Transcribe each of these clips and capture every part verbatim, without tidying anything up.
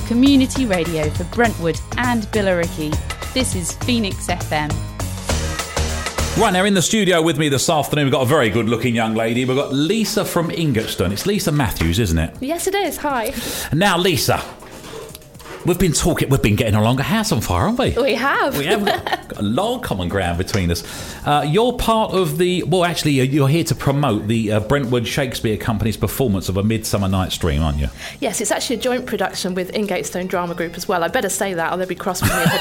community radio for Brentwood and Billericay. This is Phoenix F M. Right, now in the studio with me this afternoon, we've got a very good-looking young lady. We've got Lisa from Ingatestone. It's Lisa Matthews, isn't it? Yes, it is. Hi. Now, Lisa, we've been talking, we've been getting along a house on fire, haven't we? We have. We have got a lot of common ground between us. Uh, you're part of the, well, actually, you're here to promote the uh, Brentwood Shakespeare Company's performance of A Midsummer Night's Dream, aren't you? Yes, it's actually a joint production with Ingatestone Drama Group as well. I better say that, or they'll be cross with me if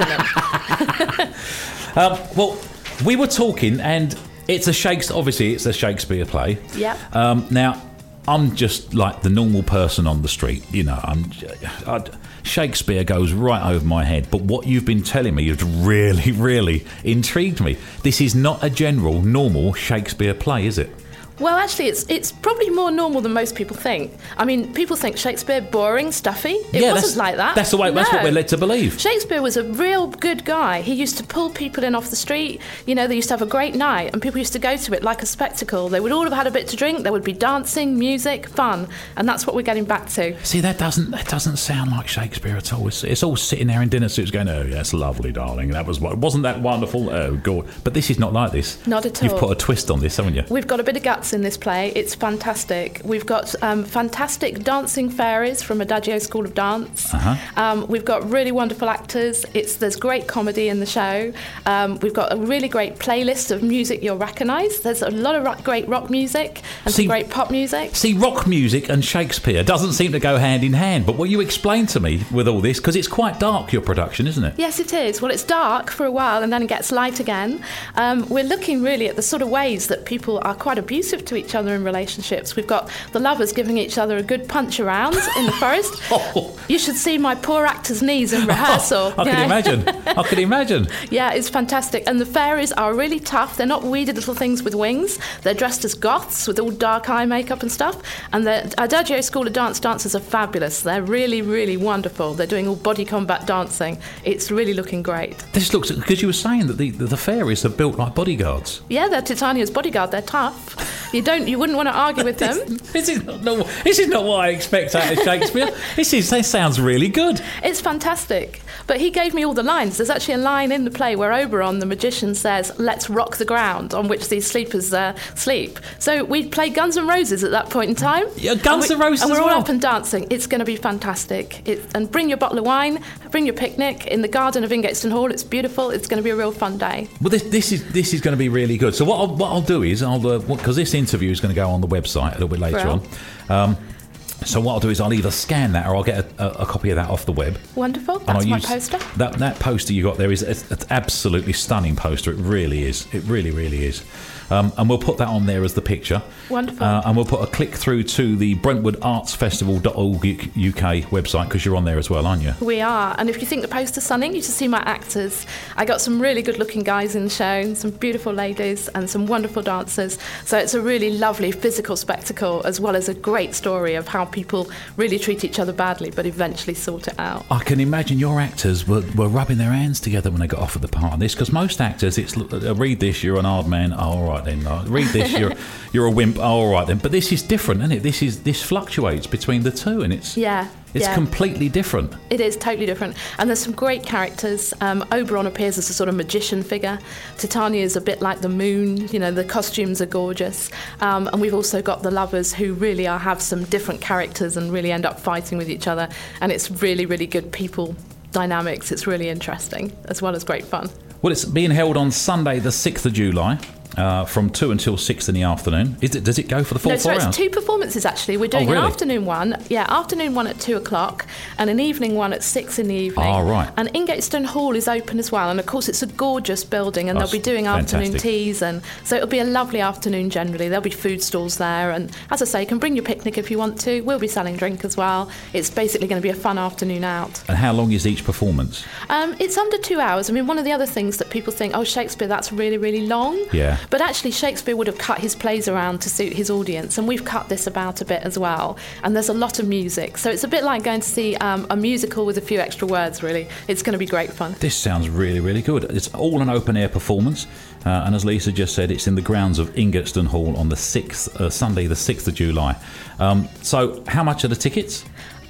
I don't mention it. um, well, we were talking, and it's a Shakespeare, obviously, it's a Shakespeare play. Yeah. Um, now, I'm just like the normal person on the street, you know. I'm, I, Shakespeare goes right over my head, but what you've been telling me has really, really intrigued me. This is not a general, normal Shakespeare play, is it? Well, actually, it's it's probably more normal than most people think. I mean, people think Shakespeare boring, stuffy. It yeah, wasn't like that. That's the way. No. That's what we're led to believe. Shakespeare was a real good guy. He used to pull people in off the street. You know, they used to have a great night, and people used to go to it like a spectacle. They would all have had a bit to drink. There would be dancing, music, fun, and that's what we're getting back to. See, that doesn't that doesn't sound like Shakespeare at all. It's, it's all sitting there in dinner suits, going, "Oh, that's lovely, darling. That was wasn't that wonderful? Oh, God!" But this is not like this. Not at You've all. put a twist on this, haven't you? We've got a bit of guts in this play. It's fantastic. We've got um, fantastic dancing fairies from Adagio School of Dance. Uh-huh. Um, we've got really wonderful actors. It's There's great comedy in the show. Um, we've got a really great playlist of music you'll recognise. There's a lot of rock, great rock music and See, some great pop music. See, rock music and Shakespeare doesn't seem to go hand in hand, but what you explained to me with all this, because it's quite dark, your production, isn't it? Yes, it is. Well, it's dark for a while and then it gets light again. Um, we're looking really at the sort of ways that people are quite abusive to each other in relationships. We've got the lovers giving each other a good punch around in the forest. Oh. You should see my poor actor's knees in rehearsal. I can Yeah. imagine. I can imagine. Yeah, it's fantastic. And the fairies are really tough. They're not weedy little things with wings. They're dressed as goths with all dark eye makeup and stuff. And the Adagio School of Dance dancers are fabulous. They're really, really wonderful. They're doing all body combat dancing. It's really looking great. This looks, because you were saying that the, the fairies are built like bodyguards. Yeah, they're Titania's bodyguard. They're tough. You don't. You wouldn't want to argue with them. This is not, no, this is not what I expect out of Shakespeare. This is this sounds really good. It's fantastic. But he gave me all the lines. There's actually a line in the play where Oberon, the magician, says, "Let's rock the ground," on which these sleepers uh, sleep. So we played Guns N' Roses at that point in time. Yeah, Guns and N' we, Roses And we're as all well. up and dancing. It's going to be fantastic. It, and bring your bottle of wine, bring your picnic in the garden of Ingatestone Hall. It's beautiful. It's going to be a real fun day. Well, this, this is this is going to be really good. So what I'll, what I'll do is I'll because uh, this interview is going to go on the website a little bit later Well. on. Um, so what I'll do is I'll either scan that or I'll get a, a, a copy of that off the web. Wonderful. And That's I'll my use poster. That that poster you got there is it's, it's absolutely stunning poster. It really is. It really really is. Um, and we'll put that on there as the picture. Wonderful. Uh, and we'll put a click through to the Brentwood Arts Festival dot org U K website because you're on there as well, aren't you? We are, and if you think the poster's stunning, you should see my actors. I got some really good-looking guys in the show, and some beautiful ladies, and some wonderful dancers. So it's a really lovely physical spectacle, as well as a great story of how people really treat each other badly, but eventually sort it out. I can imagine your actors were, were rubbing their hands together when they got offered the part of this, because most actors, it's uh, read this, you're an hard man. Oh, all right then. Uh, read this, you're you're a wimp. Oh, all right then. But this is different, isn't it? This is this fluctuates between the two, and it's Yeah. it's yeah. completely different. It is totally different. And there's some great characters. Um, Oberon appears as a sort of magician figure. Titania is a bit like the moon. You know, the costumes are gorgeous. Um, and we've also got the lovers who really are have some different characters and really end up fighting with each other. And it's really, really good people dynamics. It's really interesting, as well as great fun. Well, it's being held on Sunday, the sixth of July. Uh, from two until six in the afternoon. Is it? Does it go for the full no, four so hours? it's two performances actually. We're doing Oh, really? an afternoon one, yeah, afternoon one at two o'clock, and an evening one at six in the evening. Ah, right. And Ingatestone Hall is open as well, and of course it's a gorgeous building, and That's they'll be doing afternoon fantastic. teas, and so it'll be a lovely afternoon generally. There'll be food stalls there, and as I say, you can bring your picnic if you want to. We'll be selling drink as well. It's basically going to be a fun afternoon out. And how long is each performance? Um, it's under two hours. I mean, one of the other things that people think, oh, Shakespeare, that's really, really long. Yeah. But actually, Shakespeare would have cut his plays around to suit his audience, and we've cut this about a bit as well. And there's a lot of music, so it's a bit like going to see um, a musical with a few extra words, really. It's going to be great fun. This sounds really, really good. It's all an open-air performance, uh, and as Lisa just said, it's in the grounds of Ingatestone Hall on the sixth, uh, Sunday, the sixth of July. Um, so how much are the tickets?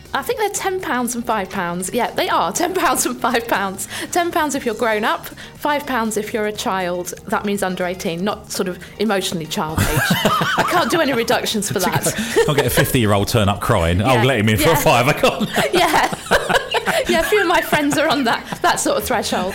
I think they're ten pounds and five pounds. Yeah, they are ten pounds and five pounds. ten pounds if you're grown up, five pounds if you're a child. That means under eighteen, not sort of emotionally child age. I can't do any reductions for that. I'll get a fifty-year-old turn up crying. Yeah. I'll let him in for Yeah. a five. I can't. Yeah. Yeah, a few of my friends are on that, that sort of threshold.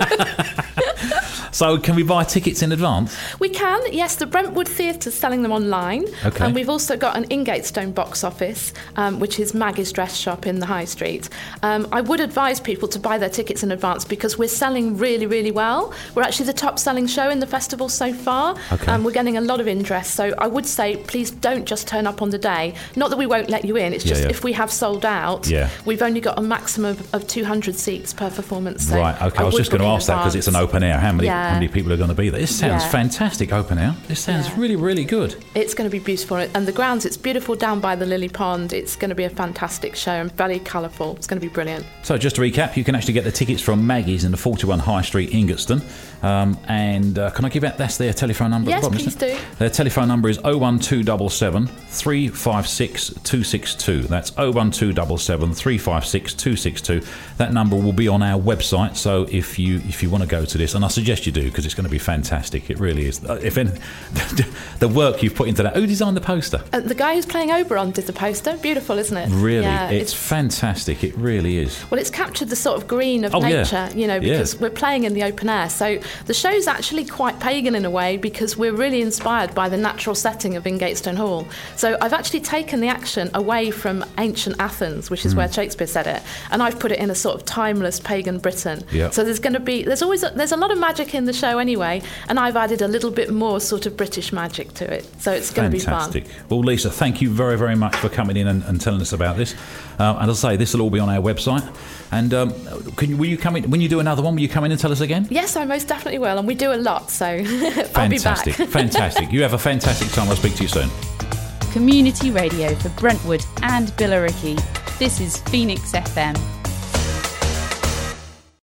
So can we buy tickets in advance? We can, yes. The Brentwood Theatre's selling them online. Okay. And we've also got an Ingatestone box office, um, which is Maggie's Dress Shop in the High Street. Um, I would advise people to buy their tickets in advance because we're selling really, really well. We're actually the top selling show in the festival so far. Okay. Um, we're getting a lot of interest. So I would say, please don't just turn up on the day. Not that we won't let you in. It's just Yeah, yeah. if we have sold out, Yeah. we've only got a maximum of, of two hundred seats per performance. So Right, okay. I, was would just going to book in ask that because it's an advance. open air. How many Yeah. how many people are going to be there? This sounds Yeah. fantastic, open air. This sounds Yeah. really, really good. It's going to be beautiful. And the grounds, it's beautiful down by the Lily Pond. It's going to be a fantastic show and very colourful. It's going to be brilliant. So just to recap, you can actually get the tickets from Maggie's in the forty-one High Street, Ingatestone. Um, and uh, can I give out, that's their telephone number? Yes, at the bottom, please isn't it? do. Their telephone number is oh one two seven seven, three five six, two six two. That's oh one two seven seven, three five six, two six two. That number will be on our website, so if you if you want to go to this, and I suggest you do because it's going to be fantastic. It really is. Uh, If any, the work you've put into that. Who designed the poster? Uh, the guy who's playing Oberon did the poster. Beautiful, isn't it? Really, Yeah, it's, fantastic. It really is. Well, it's captured the sort of green of Oh, yeah. nature, you know, Yeah. because we're playing in the open air. So the show's actually quite pagan in a way because we're really inspired by the natural setting of Ingatestone Hall. So I've actually taken the action away from ancient Athens, which is Mm. where Shakespeare said it, and I've put it in a sort of timeless pagan Britain. Yeah. So there's going to be, there's always, a, there's a lot of magic in the show anyway, and I've added a little bit more sort of British magic to it. So it's going to be fun. Fantastic. Well, Lisa, thank you very, very much for coming in and, and telling us about this. Uh, and as I say, this will all be on our website. And um, can you, will you come in when you do another one? Will you come in and tell us again? Yes, I most definitely will, and we do a lot, so I'll be back. Fantastic, fantastic. You have a fantastic time. I'll speak to you soon. Community radio for Brentwood and Billericay. This is Phoenix F M.